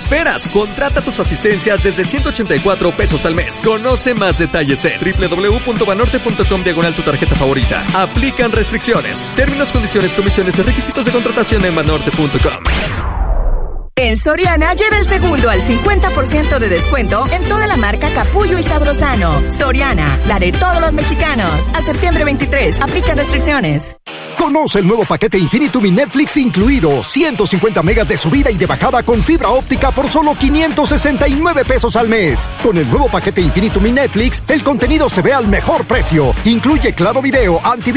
esperas? Contrata tus asistencias desde 184 pesos al mes. Conoce más detalles en www.banorte.com/tu tarjeta favorita. Aplican restricciones. Términos, condiciones, comisiones y requisitos de contratación en banorte.com. En Soriana lleva el segundo al 50% de descuento en toda la marca Capullo y Sabrosano. Soriana, la de todos los mexicanos. A septiembre 23, aplica restricciones. Conoce el nuevo paquete Infinitum y Netflix incluido. 150 megas de subida y de bajada con fibra óptica por solo 569 pesos al mes. Con el nuevo paquete Infinitum y Netflix, el contenido se ve al mejor precio. Incluye Claro Video,